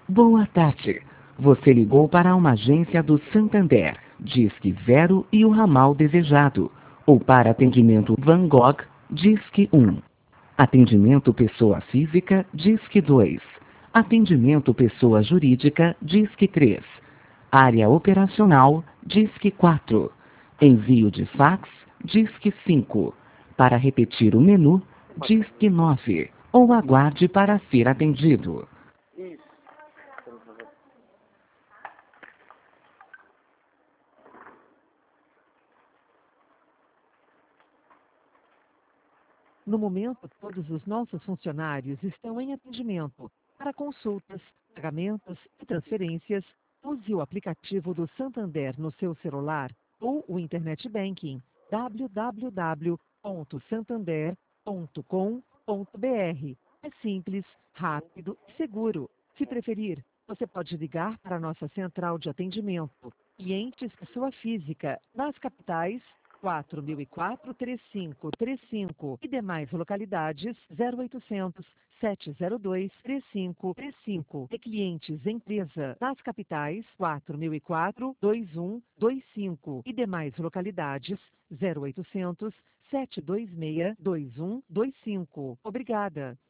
Boa tarde. Você ligou para uma agência do Santander, Disque 0 e o ramal desejado. Ou para atendimento Van Gogh, Disque 1. Atendimento pessoa física, Disque 2. Atendimento pessoa jurídica, Disque 3. Área operacional, Disque 4. Envio de fax, Disque 5. Para repetir o menu, Disque 9. Ou aguarde para ser atendido. Isso. No momento, todos os nossos funcionários estão em atendimento. Para consultas, pagamentos e transferências, use o aplicativo do Santander no seu celular ou o Internet Banking www.santander.com.br. É simples, rápido e seguro. Se preferir, você pode ligar para a nossa central de atendimento. Clientes pessoa física nas capitais 4004-3535 e demais localidades 0800 702 3535 e clientes empresa nas capitais 4004-2125 e demais localidades 0800 726 2125. Obrigada.